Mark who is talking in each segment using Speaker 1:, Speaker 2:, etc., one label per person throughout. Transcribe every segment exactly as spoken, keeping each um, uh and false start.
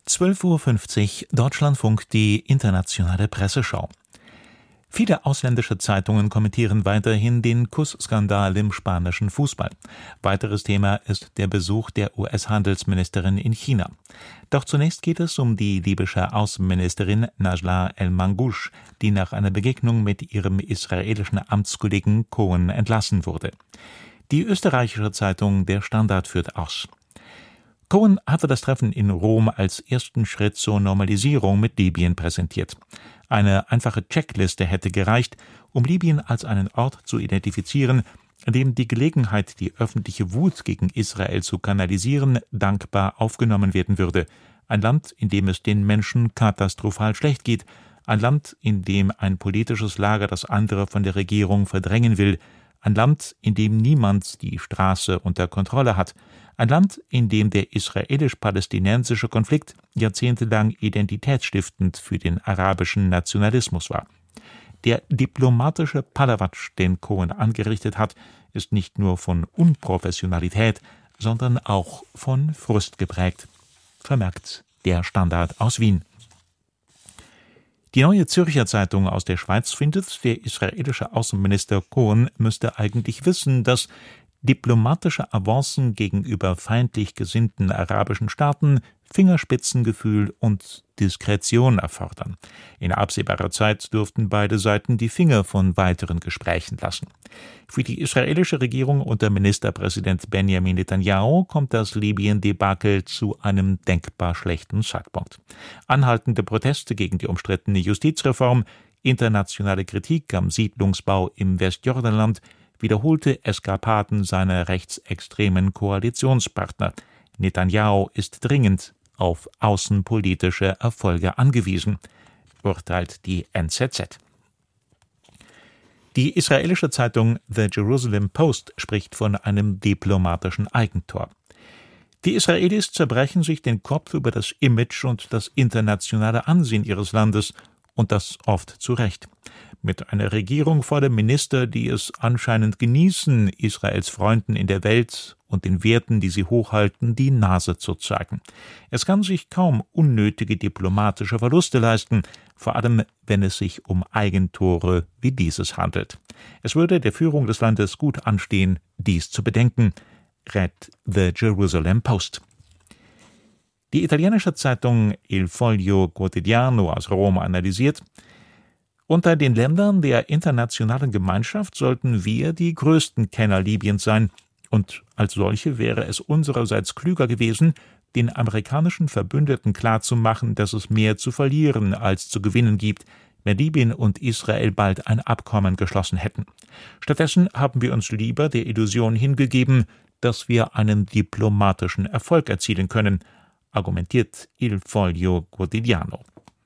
Speaker 1: zwölf Uhr fünfzig Deutschlandfunk, die internationale Presseschau. Viele ausländische Zeitungen kommentieren weiterhin den Kussskandal im spanischen Fußball. Weiteres Thema ist der Besuch der U S-Handelsministerin in China. Doch zunächst geht es um die libysche Außenministerin Najla El-Mangush, die nach einer Begegnung mit ihrem israelischen Amtskollegen Cohen entlassen wurde. Die österreichische Zeitung Der Standard führt aus: Cohen hatte das Treffen in Rom als ersten Schritt zur Normalisierung mit Libyen präsentiert. Eine einfache Checkliste hätte gereicht, um Libyen als einen Ort zu identifizieren, an dem die Gelegenheit, die öffentliche Wut gegen Israel zu kanalisieren, dankbar aufgenommen werden würde. Ein Land, in dem es den Menschen katastrophal schlecht geht, ein Land, in dem ein politisches Lager das andere von der Regierung verdrängen will, ein Land, in dem niemand die Straße unter Kontrolle hat, ein Land, in dem der israelisch-palästinensische Konflikt jahrzehntelang identitätsstiftend für den arabischen Nationalismus war. Der diplomatische Palawatsch, den Cohen angerichtet hat, ist nicht nur von Unprofessionalität, sondern auch von Frust geprägt, vermerkt Der Standard aus Wien. Die Neue Zürcher Zeitung aus der Schweiz findet, der israelische Außenminister Cohen müsste eigentlich wissen, dass diplomatische Avancen gegenüber feindlich gesinnten arabischen Staaten Fingerspitzengefühl und Diskretion erfordern. In absehbarer Zeit dürften beide Seiten die Finger von weiteren Gesprächen lassen. Für die israelische Regierung unter Ministerpräsident Benjamin Netanyahu kommt das Libyen-Debakel zu einem denkbar schlechten Zeitpunkt. Anhaltende Proteste gegen die umstrittene Justizreform, internationale Kritik am Siedlungsbau im Westjordanland, wiederholte Eskapaden seiner rechtsextremen Koalitionspartner. Netanyahu ist dringend auf außenpolitische Erfolge angewiesen, urteilt die N Z Z. Die israelische Zeitung The Jerusalem Post spricht von einem diplomatischen Eigentor. Die Israelis zerbrechen sich den Kopf über das Image und das internationale Ansehen ihres Landes, und das oft zu Recht. Mit einer Regierung vor dem Minister, die es anscheinend genießen, Israels Freunden in der Welt und den Werten, die sie hochhalten, die Nase zu zeigen. Es kann sich kaum unnötige diplomatische Verluste leisten, vor allem wenn es sich um Eigentore wie dieses handelt. Es würde der Führung des Landes gut anstehen, dies zu bedenken, rät The Jerusalem Post. Die italienische Zeitung Il Foglio Quotidiano aus Rom analysiert: Unter den Ländern der internationalen Gemeinschaft sollten wir die größten Kenner Libyens sein, und als solche wäre es unsererseits klüger gewesen, den amerikanischen Verbündeten klarzumachen, dass es mehr zu verlieren als zu gewinnen gibt, wenn Libyen und Israel bald ein Abkommen geschlossen hätten. Stattdessen haben wir uns lieber der Illusion hingegeben, dass wir einen diplomatischen Erfolg erzielen können, argumentiert Il Foglio Quotidiano.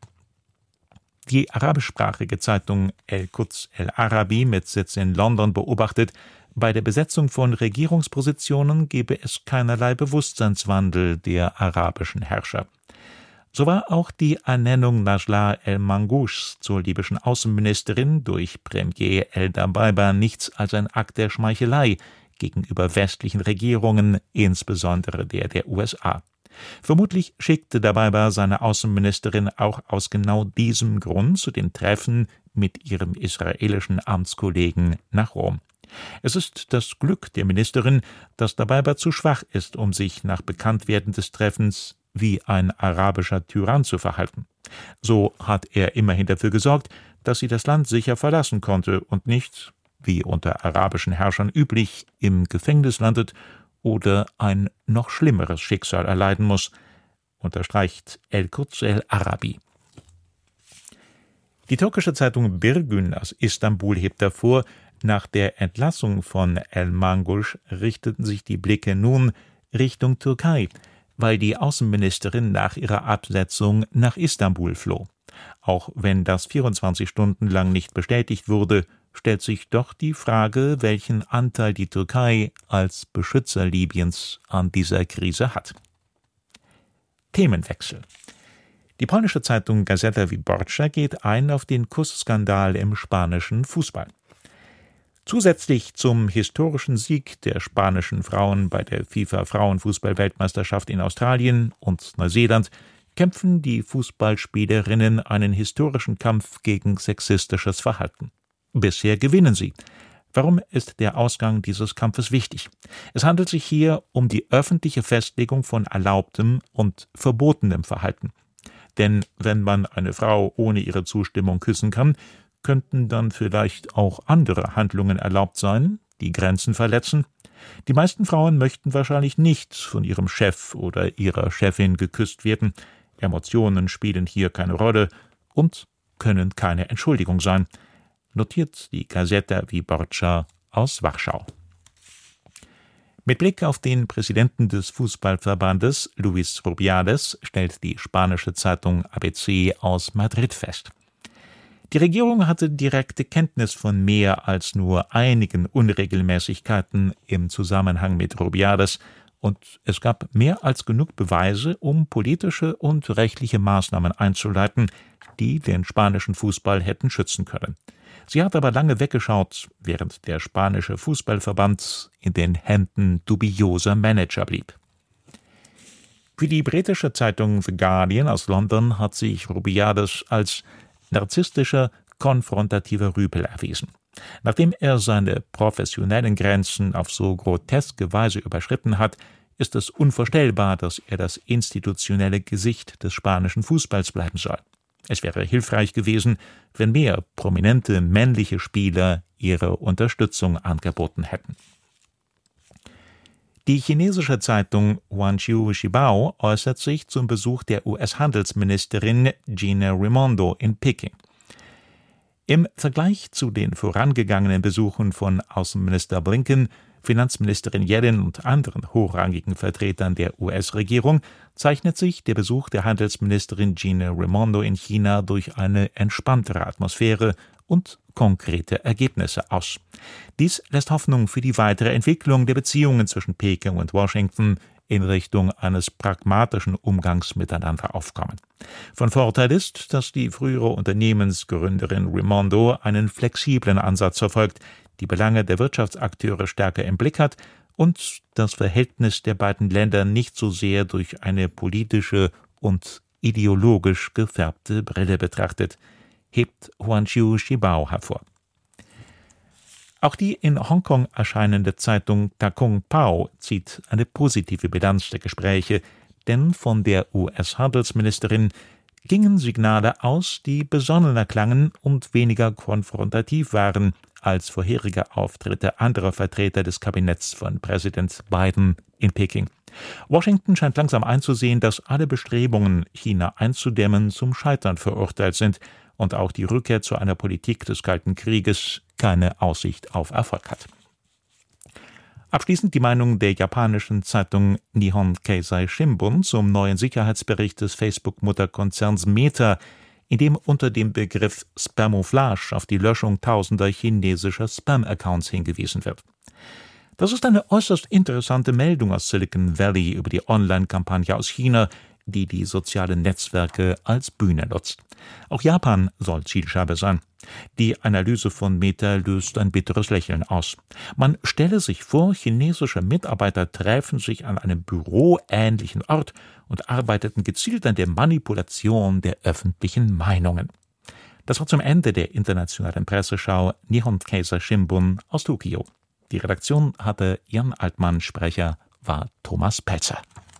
Speaker 1: Die arabischsprachige Zeitung El-Quds El-Arabi mit Sitz in London beobachtet, bei der Besetzung von Regierungspositionen gebe es keinerlei Bewusstseinswandel der arabischen Herrscher. So war auch die Ernennung Najla El-Mangushs zur libyschen Außenministerin durch Premier El-Dabaiba nichts als ein Akt der Schmeichelei gegenüber westlichen Regierungen, insbesondere der der U S A. Vermutlich schickte Dabaiba seine Außenministerin auch aus genau diesem Grund zu den Treffen mit ihrem israelischen Amtskollegen nach Rom. Es ist das Glück der Ministerin, dass Dabaiba zu schwach ist, um sich nach Bekanntwerden des Treffens wie ein arabischer Tyrann zu verhalten. So hat er immerhin dafür gesorgt, dass sie das Land sicher verlassen konnte und nicht, wie unter arabischen Herrschern üblich, im Gefängnis landet oder ein noch schlimmeres Schicksal erleiden muss, unterstreicht El-Quds El-Arabi. Die türkische Zeitung Birgün aus Istanbul hebt hervor, nach der Entlassung von El-Mangush richteten sich die Blicke nun Richtung Türkei, weil die Außenministerin nach ihrer Absetzung nach Istanbul floh. Auch wenn das vierundzwanzig Stunden lang nicht bestätigt wurde, stellt sich doch die Frage, welchen Anteil die Türkei als Beschützer Libyens an dieser Krise hat. Themenwechsel. Die polnische Zeitung Gazeta Wyborcza geht ein auf den Kussskandal im spanischen Fußball. Zusätzlich zum historischen Sieg der spanischen Frauen bei der FIFA-Frauenfußball-Weltmeisterschaft in Australien und Neuseeland kämpfen die Fußballspielerinnen einen historischen Kampf gegen sexistisches Verhalten. Bisher gewinnen sie. Warum ist der Ausgang dieses Kampfes wichtig? Es handelt sich hier um die öffentliche Festlegung von erlaubtem und verbotenem Verhalten. Denn wenn man eine Frau ohne ihre Zustimmung küssen kann, könnten dann vielleicht auch andere Handlungen erlaubt sein, die Grenzen verletzen. Die meisten Frauen möchten wahrscheinlich nicht von ihrem Chef oder ihrer Chefin geküsst werden. Emotionen spielen hier keine Rolle und können keine Entschuldigung sein, notiert die Gazeta Wyborcza aus Warschau. Mit Blick auf den Präsidenten des Fußballverbandes, Luis Rubiales, stellt die spanische Zeitung A B C aus Madrid fest. Die Regierung hatte direkte Kenntnis von mehr als nur einigen Unregelmäßigkeiten im Zusammenhang mit Rubiales, und es gab mehr als genug Beweise, um politische und rechtliche Maßnahmen einzuleiten, die den spanischen Fußball hätten schützen können. Sie hat aber lange weggeschaut, während der spanische Fußballverband in den Händen dubioser Manager blieb. Für die britische Zeitung The Guardian aus London hat sich Rubiales als narzisstischer, konfrontativer Rüpel erwiesen. Nachdem er seine professionellen Grenzen auf so groteske Weise überschritten hat, ist es unvorstellbar, dass er das institutionelle Gesicht des spanischen Fußballs bleiben soll. Es wäre hilfreich gewesen, wenn mehr prominente männliche Spieler ihre Unterstützung angeboten hätten. Die chinesische Zeitung Huanqiu Shibao äußert sich zum Besuch der U S-Handelsministerin Gina Raimondo in Peking. Im Vergleich zu den vorangegangenen Besuchen von Außenminister Blinken, Finanzministerin Yellen und anderen hochrangigen Vertretern der U S-Regierung zeichnet sich der Besuch der Handelsministerin Gina Raimondo in China durch eine entspanntere Atmosphäre und konkrete Ergebnisse aus. Dies lässt Hoffnung für die weitere Entwicklung der Beziehungen zwischen Peking und Washington in Richtung eines pragmatischen Umgangs miteinander aufkommen. Von Vorteil ist, dass die frühere Unternehmensgründerin Raimondo einen flexiblen Ansatz verfolgt, die Belange der Wirtschaftsakteure stärker im Blick hat und das Verhältnis der beiden Länder nicht so sehr durch eine politische und ideologisch gefärbte Brille betrachtet, hebt Huanqiu Shibao hervor. Auch die in Hongkong erscheinende Zeitung Ta Kung Pao zieht eine positive Bilanz der Gespräche, denn von der U S-Handelsministerin gingen Signale aus, die besonnener klangen und weniger konfrontativ waren als vorherige Auftritte anderer Vertreter des Kabinetts von Präsident Biden in Peking. Washington scheint langsam einzusehen, dass alle Bestrebungen, China einzudämmen, zum Scheitern verurteilt sind und auch die Rückkehr zu einer Politik des Kalten Krieges keine Aussicht auf Erfolg hat. Abschließend die Meinung der japanischen Zeitung Nihon Keizai Shimbun zum neuen Sicherheitsbericht des Facebook-Mutterkonzerns Meta, in dem unter dem Begriff Spamouflage auf die Löschung tausender chinesischer Spam-Accounts hingewiesen wird. Das ist eine äußerst interessante Meldung aus Silicon Valley über die Online-Kampagne aus China, die die sozialen Netzwerke als Bühne nutzt. Auch Japan soll Zielscheibe sein. Die Analyse von Meta löst ein bitteres Lächeln aus. Man stelle sich vor, chinesische Mitarbeiter träfen sich an einem büroähnlichen Ort und arbeiteten gezielt an der Manipulation der öffentlichen Meinungen. Das war zum Ende der internationalen Presseschau Nihon Keizai Shimbun aus Tokio. Die Redaktion hatte Jan Altmann, Sprecher war Thomas Pelzer.